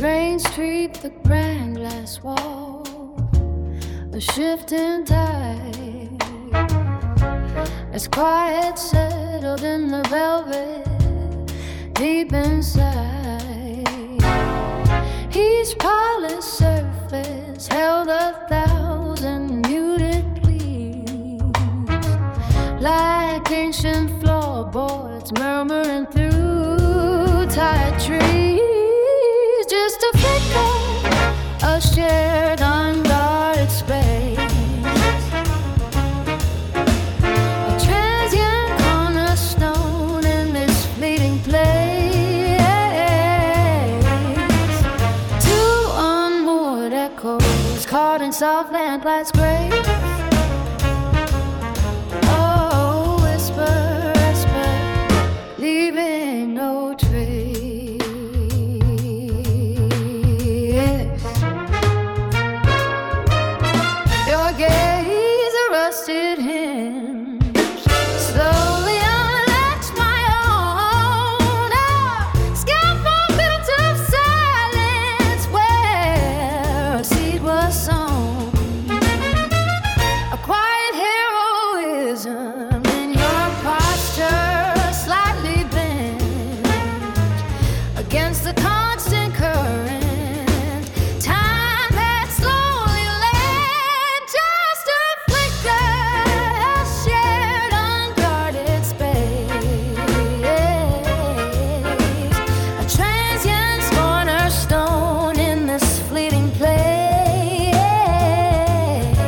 Rain streaked the grand glass wall, a shifting tide, as quiet settled in the velvet deep inside. Each polished surface held 1,000 muted gleams, like ancient floorboards murmuring through tired trees. Just a flicker, a shared unguarded space, a transient cornerstone in this fleeting place. Two unmoored echoes caught in soft lamplight grace. Oh, whisper, whisper, leaving no trace. Rusted hinge slowly unlatched my own. A scaffold built of silence where a seed was sown. A quiet heroism in your posture, slightly bent against the constant current.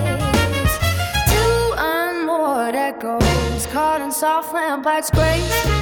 Caught in soft lamplight grace.